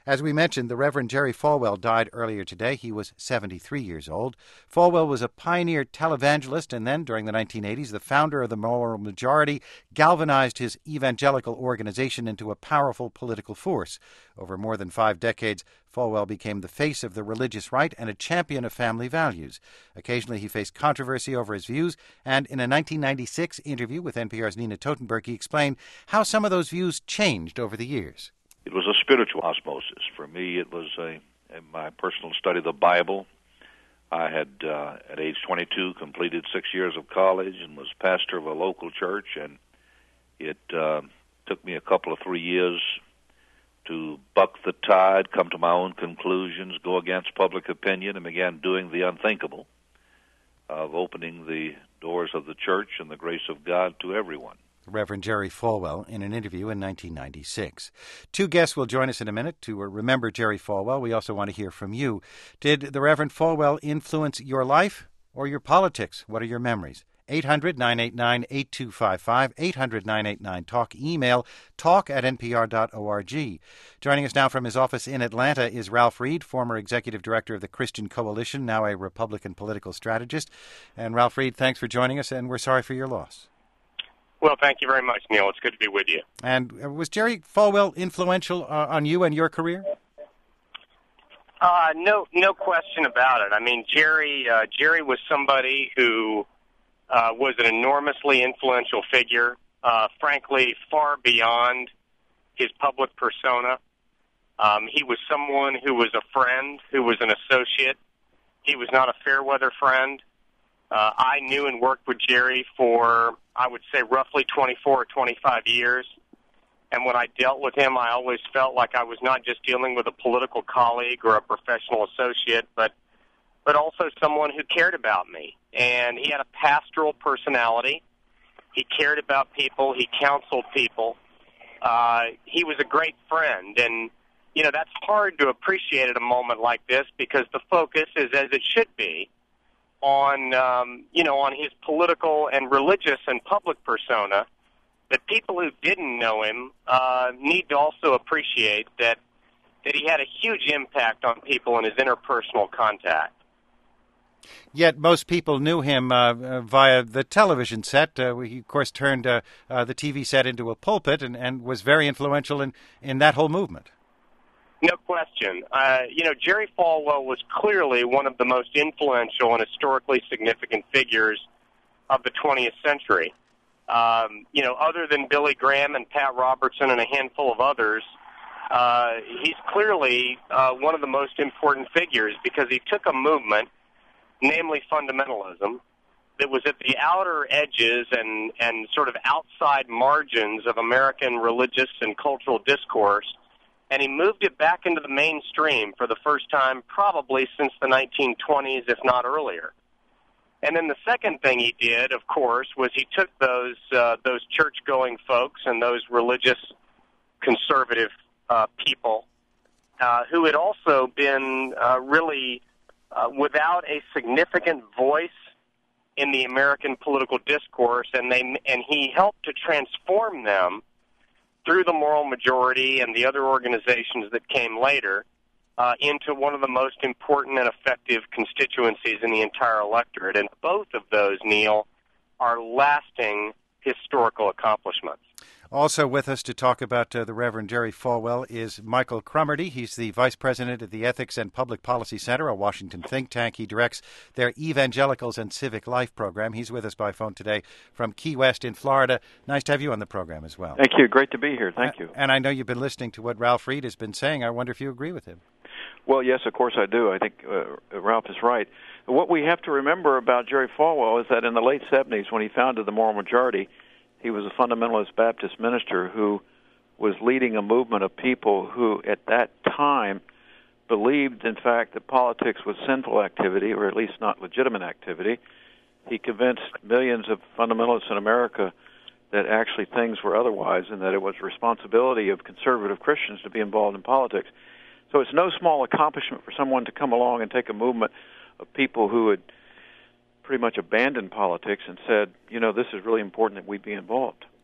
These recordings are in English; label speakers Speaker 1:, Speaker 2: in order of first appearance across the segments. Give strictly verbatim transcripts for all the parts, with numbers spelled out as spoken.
Speaker 1: As we mentioned, the Reverend Jerry Falwell died earlier today. He was seventy-three years old. Falwell was a pioneer televangelist and then, during the nineteen eighties, the founder of the Moral Majority, galvanized his evangelical organization into a powerful political force. Over more than five decades, Falwell became the face of the religious right and a champion of family values. Occasionally he faced controversy over his views, and in a nineteen ninety-six interview with N P R's Nina Totenberg, he explained how some of those views changed over the years.
Speaker 2: It was a spiritual osmosis. For me, it was a, a my personal study of the Bible. I had, uh, at age twenty-two, completed six years of college and was pastor of a local church, and it uh, took me a couple of three years to buck the tide, come to my own conclusions, go against public opinion, and began doing the unthinkable of opening the doors of the church and the grace of God to everyone.
Speaker 1: Reverend Jerry Falwell in an interview in nineteen ninety-six. Two guests will join us in a minute to remember Jerry Falwell. We also want to hear from you. Did the Reverend Falwell influence your life or your politics? What are your memories? eight hundred, nine eight nine, eight two five five, eight hundred, nine eight nine, talk, email, talk at n p r dot org. Joining us now from his office in Atlanta is Ralph Reed, former executive director of the Christian Coalition, now a Republican political strategist. And Ralph Reed, thanks for joining us, and we're sorry for your loss.
Speaker 3: Well, thank you very much, Neil. It's good to be with you.
Speaker 1: And was Jerry Falwell influential uh, on you and your career?
Speaker 3: Uh, no, no question about it. I mean, Jerry, uh, Jerry was somebody who uh, was an enormously influential figure, uh, frankly, far beyond his public persona. Um, he was someone who was a friend, who was an associate. He was not a fair-weather friend. Uh, I knew and worked with Jerry for, I would say, roughly twenty-four or twenty-five years. And when I dealt with him, I always felt like I was not just dealing with a political colleague or a professional associate, but but also someone who cared about me. And he had a pastoral personality. He cared about people. He counseled people. Uh, he was a great friend. And, you know, that's hard to appreciate at a moment like this because the focus is, as it should be, on, um, you know, on his political and religious and public persona. But people who didn't know him uh, need to also appreciate that that he had a huge impact on people in his interpersonal contact.
Speaker 1: Yet most people knew him uh, uh, via the television set. Uh, he, of course, turned uh, uh, the T V set into a pulpit and, and was very influential in, in that whole movement.
Speaker 3: No question. Uh, you know, Jerry Falwell was clearly one of the most influential and historically significant figures of the twentieth century. Um, you know, other than Billy Graham and Pat Robertson and a handful of others, uh, he's clearly uh, one of the most important figures because he took a movement, namely fundamentalism, that was at the outer edges and, and sort of outside margins of American religious and cultural discourse, and he moved it back into the mainstream for the first time probably since the nineteen twenties, if not earlier. And then the second thing he did, of course, was he took those uh, those church-going folks and those religious conservative uh, people uh, who had also been uh, really uh, without a significant voice in the American political discourse, and they and he helped to transform them through the Moral Majority and the other organizations that came later uh, into one of the most important and effective constituencies in the entire electorate. And both of those, Neil, are lasting historical accomplishments.
Speaker 1: Also with us to talk about uh, the Reverend Jerry Falwell is Michael Cromartie. He's the Vice President of the Ethics and Public Policy Center, a Washington think tank. He directs their Evangelicals and Civic Life program. He's with us by phone today from Key West in Florida. Nice to have you on the program as well.
Speaker 4: Thank you. Great to be here. Thank you.
Speaker 1: And I know you've been listening to what Ralph Reed has been saying. I wonder if you agree with him.
Speaker 4: Well, yes, of course I do. I think uh, Ralph is right. What we have to remember about Jerry Falwell is that in the late seventies, when he founded the Moral Majority, he was a fundamentalist Baptist minister who was leading a movement of people who, at that time, believed, in fact, that politics was sinful activity, or at least not legitimate activity. He convinced millions of fundamentalists in America that actually things were otherwise and that it was the responsibility of conservative Christians to be involved in politics. So it's no small accomplishment for someone to come along and take a movement of people who had pretty much abandoned politics and said, you know, this is really important that we be involved.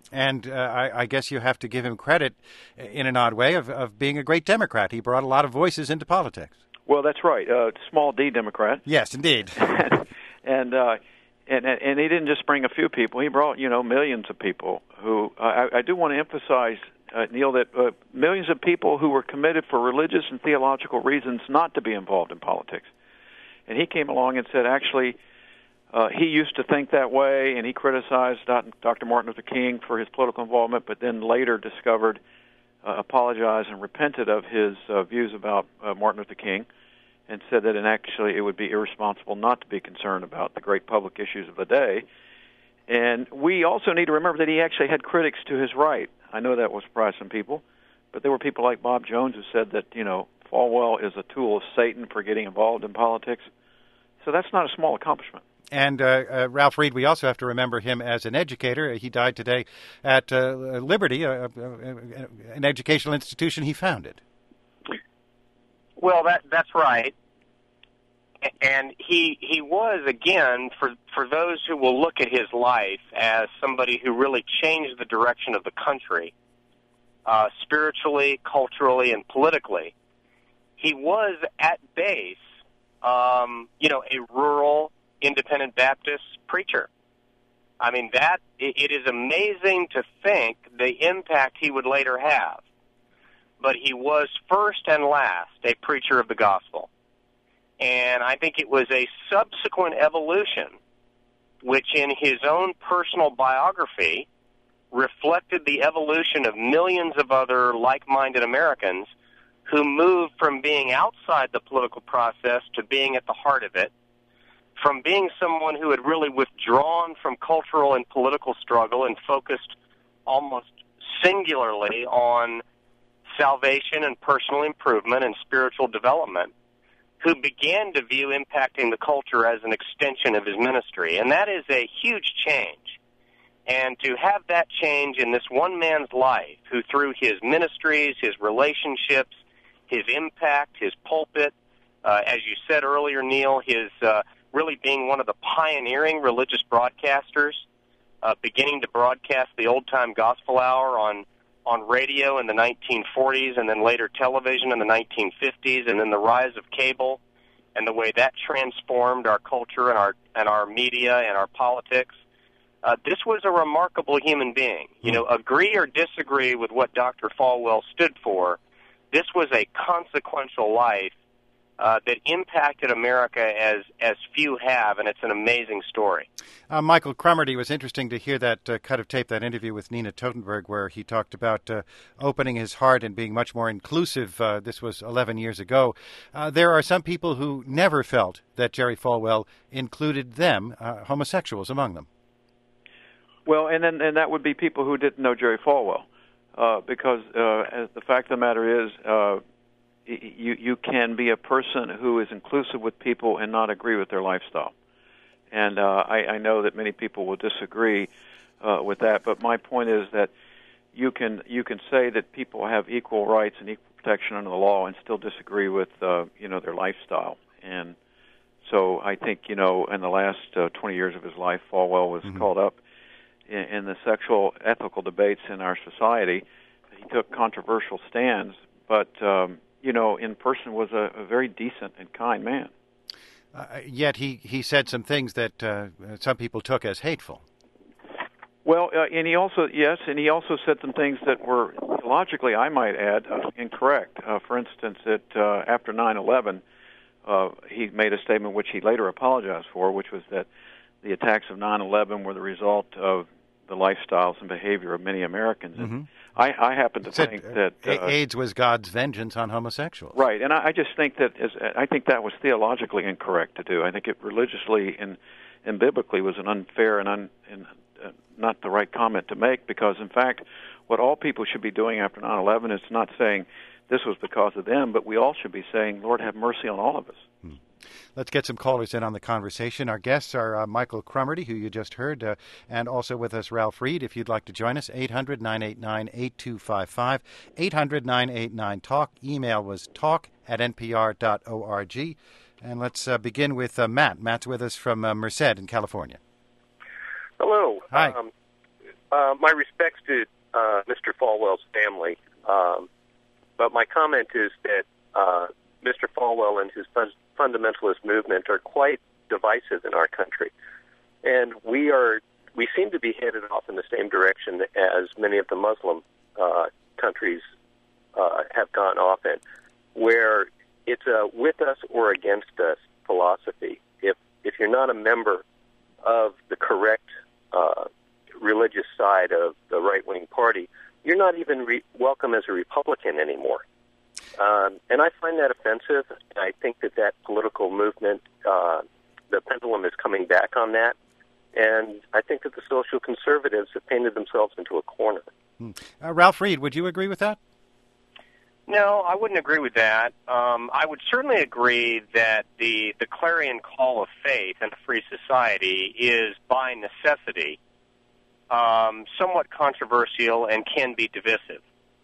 Speaker 1: And uh, I, I guess you have to give him credit, in an odd way, of, of being a great Democrat. He brought a lot of voices into politics.
Speaker 4: Well, that's right. Uh, small D Democrat.
Speaker 1: Yes, indeed.
Speaker 4: and, uh, and and he didn't just bring a few people. He brought, you know, millions of people who, I, I do want to emphasize, uh, Neil, that uh, millions of people who were committed for religious and theological reasons not to be involved in politics. And he came along and said, actually, uh, he used to think that way, and he criticized Doctor Martin Luther King for his political involvement, but then later discovered, uh, apologized, and repented of his uh, views about uh, Martin Luther King, and said that, and actually, it would be irresponsible not to be concerned about the great public issues of the day. And we also need to remember that he actually had critics to his right. I know that will surprise some people, but there were people like Bob Jones who said that, you know, Falwell is a tool of Satan for getting involved in politics. So that's not a small accomplishment.
Speaker 1: And uh, uh, Ralph Reed, we also have to remember him as an educator. He died today at uh, Liberty, uh, uh, an educational institution he founded.
Speaker 3: Well, that that's right. And he he was, again, for, for those who will look at his life as somebody who really changed the direction of the country, uh, spiritually, culturally, and politically, he was at base, um, you know, a rural independent Baptist preacher. I mean, that it, it is amazing to think the impact he would later have. But he was first and last a preacher of the gospel. And I think it was a subsequent evolution, which in his own personal biography reflected the evolution of millions of other like-minded Americans who moved from being outside the political process to being at the heart of it, from being someone who had really withdrawn from cultural and political struggle and focused almost singularly on salvation and personal improvement and spiritual development, who began to view impacting the culture as an extension of his ministry. And that is a huge change. And to have that change in this one man's life, who through his ministries, his relationships, his impact, his pulpit, uh, as you said earlier, Neil, his uh, really being one of the pioneering religious broadcasters, uh, beginning to broadcast the old-time gospel hour on on radio in the nineteen forties, and then later television in the nineteen fifties, and then the rise of cable and the way that transformed our culture and our and our media and our politics. Uh, this was a remarkable human being. You know, agree or disagree with what Doctor Falwell stood for, this was a consequential life uh, that impacted America as as few have, and it's an amazing story.
Speaker 1: Uh, Michael Cromartie, was interesting to hear that uh, cut of tape, that interview with Nina Totenberg, where he talked about uh, opening his heart and being much more inclusive. Uh, this was eleven years ago. Uh, there are some people who never felt that Jerry Falwell included them, uh, homosexuals among them.
Speaker 4: Well, and then and that would be people who didn't know Jerry Falwell, uh, because uh, the fact of the matter is, uh, you you can be a person who is inclusive with people and not agree with their lifestyle. And uh, I, I know that many people will disagree uh, with that, but my point is that you can you can say that people have equal rights and equal protection under the law and still disagree with uh, you know their lifestyle. And so I think you know in the last uh, twenty years of his life, Falwell was mm-hmm. caught up in, in the sexual ethical debates in our society. He took controversial stands, but um, you know in person was a, a very decent and kind man.
Speaker 1: Uh, yet he, he said some things that uh, some people took as hateful.
Speaker 4: Well, uh, and he also, yes, and he also said some things that were, logically, I might add, uh, incorrect. Uh, for instance, that uh, after nine eleven, uh, he made a statement which he later apologized for, which was that the attacks of nine eleven were the result of the lifestyles and behavior of many Americans. And mm-hmm. I, I happen to
Speaker 1: said,
Speaker 4: think that
Speaker 1: uh, AIDS was God's vengeance on homosexuals.
Speaker 4: Right, and I, I just think that as, I think that was theologically incorrect to do. I think it religiously and, and biblically was an unfair and, un, and uh, not the right comment to make, because in fact, what all people should be doing after nine eleven is not saying this was because of them, but we all should be saying, Lord, have mercy on all of us.
Speaker 1: Hmm. Let's get some callers in on the conversation. Our guests are uh, Michael Cromartie, who you just heard, uh, and also with us Ralph Reed. If you'd like to join us, eight hundred, nine eight nine, eight two five five, eight hundred, nine eight nine, talk. Email was talk at n p r dot org. And let's uh, begin with uh, Matt. Matt's with us from uh, Merced in California.
Speaker 5: Hello.
Speaker 1: Hi.
Speaker 5: Um, uh, my respects to uh, Mister Falwell's family, um, but my comment is that uh, Mister Falwell and his fun- fundamentalist movement are quite divisive in our country, and we are we seem to be headed off in the same direction as many of the Muslim uh, countries uh, have gone off in, where it's a with us or against us philosophy. If if you're not a member of the correct uh, religious side of the right-wing party, you're not even re- welcome as a Republican anymore. Um, and I find that offensive. I think that that political movement, uh, the pendulum is coming back on that. And I think that the social conservatives have painted themselves into a corner.
Speaker 1: Hmm. Uh, Ralph Reed, would you agree with that?
Speaker 3: No, I wouldn't agree with that. Um, I would certainly agree that the, the clarion call of faith in a free society is, by necessity, um, somewhat controversial and can be divisive.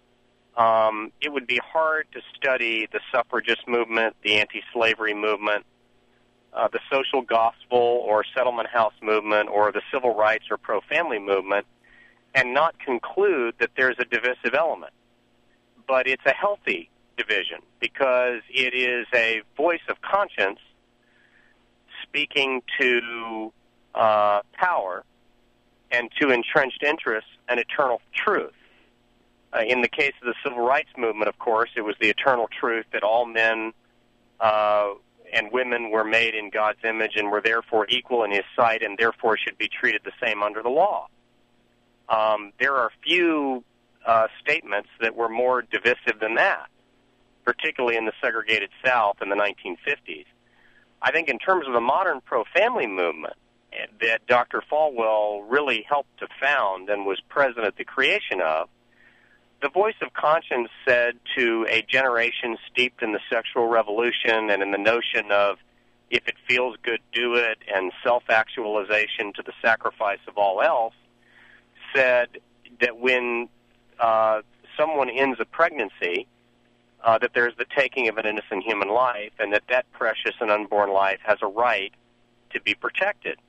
Speaker 3: Um, it would be hard to study the suffragist movement, the anti-slavery movement, uh, the social gospel or settlement house movement, or the civil rights or pro-family movement, and not conclude that there's a divisive element. But it's a healthy division because it is a voice of conscience speaking to uh, power and to entrenched interests and eternal truth. Uh, in the case of the civil rights movement, of course, it was the eternal truth that all men uh, and women were made in God's image and were therefore equal in His sight and therefore should be treated the same under the law. Um, there are few uh, statements that were more divisive than that, particularly in the segregated South in the nineteen fifties. I think in terms of the modern pro-family movement that Doctor Falwell really helped to found and was present at the creation of, the voice of conscience said to a generation steeped in the sexual revolution and in the notion of if it feels good, do it, and self-actualization to the sacrifice of all else, said that when uh, someone ends a pregnancy, uh, that there's the taking of an innocent human life and that that precious and unborn life has a right to be protected.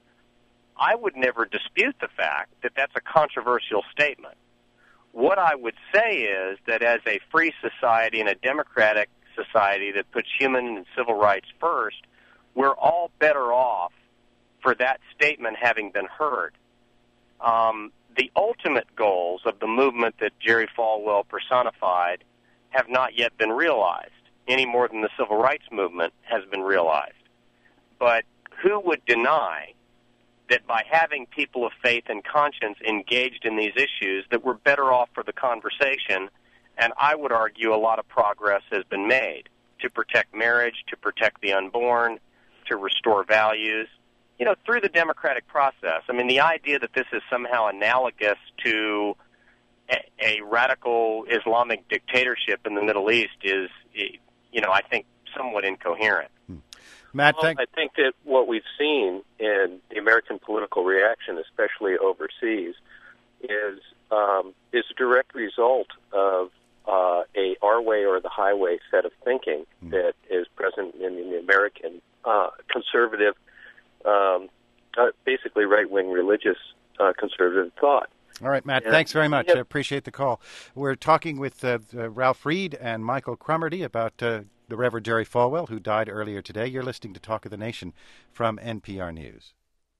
Speaker 3: I would never dispute the fact that that's a controversial statement. What I would say is that as a free society and a democratic society that puts human and civil rights first, we're all better off for that statement having been heard. Um, the ultimate goals of the movement that Jerry Falwell personified have not yet been realized, any more than the civil rights movement has been realized. But who would deny that by having people of faith and conscience engaged in these issues, that we're better off for the conversation, and I would argue a lot of progress has been made to protect marriage, to protect the unborn, to restore values, you know, through the democratic process. I mean, the idea that this is somehow analogous to a, a radical Islamic dictatorship in the Middle East is, you know, I think somewhat incoherent.
Speaker 1: Hmm. Matt,
Speaker 5: well,
Speaker 1: thank-
Speaker 5: I think that what we've seen in the American political reaction, especially overseas, is um, is a direct result of uh, a our way or the highway set of thinking mm. that is present in the American uh, conservative, um, uh, basically right-wing religious uh, conservative thought.
Speaker 1: All right, Matt,
Speaker 5: and,
Speaker 1: thanks very much.
Speaker 5: Yep.
Speaker 1: I appreciate the call. We're talking with uh, uh, Ralph Reed and Michael Cromarty about uh, the Reverend Jerry Falwell, who died earlier today. You're listening to Talk of the Nation from N P R News.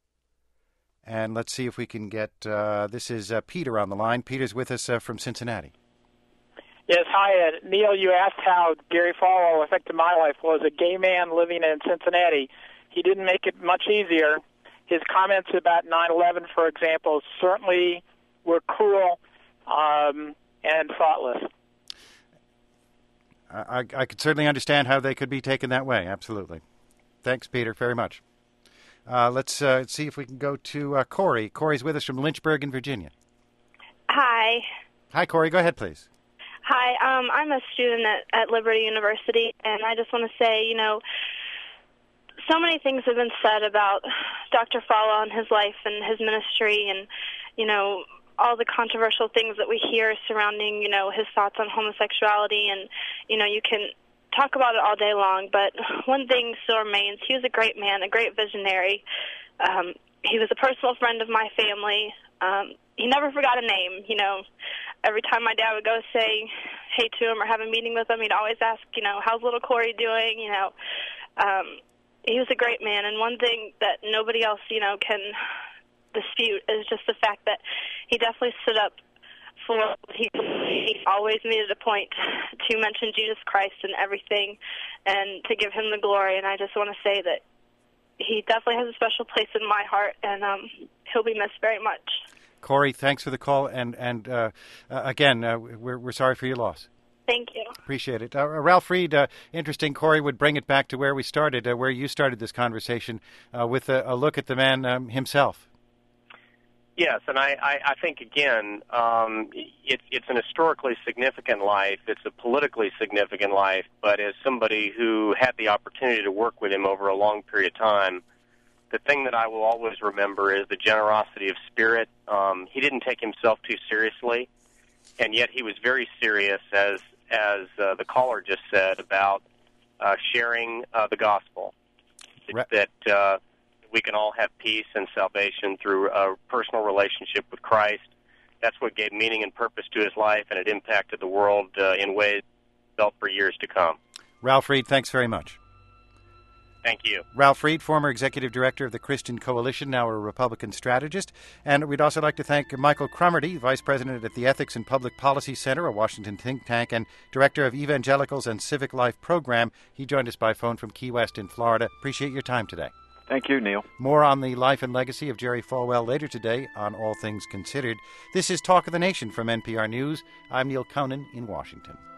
Speaker 1: And let's see if we can get, uh, this is uh, Peter on the line. Peter's with us uh, from Cincinnati.
Speaker 6: Yes, hi, Ed. Neil, you asked how Gary Falwell affected my life. Well, as a gay man living in Cincinnati, he didn't make it much easier. His comments about nine eleven, for example, certainly were cruel um, and thoughtless.
Speaker 1: I, I could certainly understand how they could be taken that way. Absolutely. Thanks, Peter, very much. Uh, let's uh, see if we can go to uh, Corey. Corey's with us from Lynchburg in Virginia.
Speaker 7: Hi.
Speaker 1: Hi, Corey. Go ahead, please.
Speaker 7: Hi. Um, I'm a student at, at Liberty University, and I just want to say, you know, so many things have been said about Doctor Falwell and his life and his ministry and, you know, all the controversial things that we hear surrounding, you know, his thoughts on homosexuality. And, you know, you can talk about it all day long, but one thing still remains. He was a great man, a great visionary. Um, he was a personal friend of my family. Um, he never forgot a name. You know, every time my dad would go say hey to him or have a meeting with him, he'd always ask, you know, how's little Corey doing? You know, um, he was a great man. And one thing that nobody else, you know, can dispute is just the fact that he definitely stood up for what he, he always made it a point to mention Jesus Christ in everything and to give him the glory. And I just want to say that he definitely has a special place in my heart, and um, he'll be missed very much.
Speaker 1: Corey, thanks for the call, and and uh, uh, again, uh, we're we're sorry for your loss.
Speaker 7: Thank you.
Speaker 1: Appreciate it. Uh, Ralph Reed, uh, interesting. Corey would bring it back to where we started, uh, where you started this conversation, uh, with a, a look at the man um, himself.
Speaker 3: Yes, and I, I, I think, again, um, it, it's an historically significant life. It's a politically significant life. But as somebody who had the opportunity to work with him over a long period of time, the thing that I will always remember is the generosity of spirit. Um, he didn't take himself too seriously, and yet he was very serious, as, as uh, the caller just said, about uh, sharing uh, the gospel.
Speaker 1: Right.
Speaker 3: That... Uh, we can all have peace and salvation through a personal relationship with Christ. That's what gave meaning and purpose to his life, and it impacted the world uh, in ways felt for years to come.
Speaker 1: Ralph Reed, thanks very much.
Speaker 3: Thank you.
Speaker 1: Ralph Reed, former executive director of the Christian Coalition, now a Republican strategist. And we'd also like to thank Michael Cromarty, vice president at the Ethics and Public Policy Center, a Washington think tank, and director of Evangelicals and Civic Life program. He joined us by phone from Key West in Florida. Appreciate your time today.
Speaker 4: Thank you, Neil.
Speaker 1: More on the life and legacy of Jerry Falwell later today on All Things Considered. This is Talk of the Nation from N P R News. I'm Neil Conan in Washington.